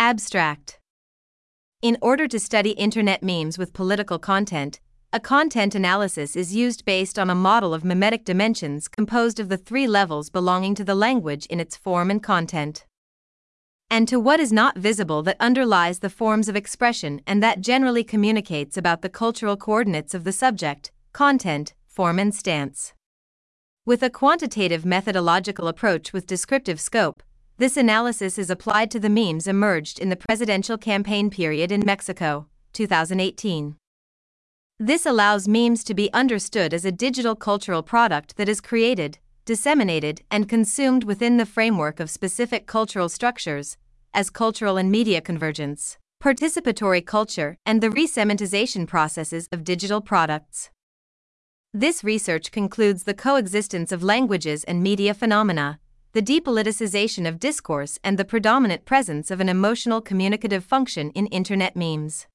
Abstract. In order to study internet memes with political content, a content analysis is used based on a model of memetic dimensions composed of the three levels belonging to the language in its form and content, and to what is not visible that underlies the forms of expression and that generally communicates about the cultural coordinates of the subject, content, form and stance. With a quantitative methodological approach with descriptive scope, this analysis is applied to the memes emerged in the presidential campaign period in Mexico, 2018. This allows memes to be understood as a digital cultural product that is created, disseminated, and consumed within the framework of specific cultural structures, as cultural and media convergence, participatory culture, and the resemanticization processes of digital products. This research concludes the coexistence of languages and media phenomena, the depoliticization of discourse, and the predominant presence of an emotional communicative function in internet memes.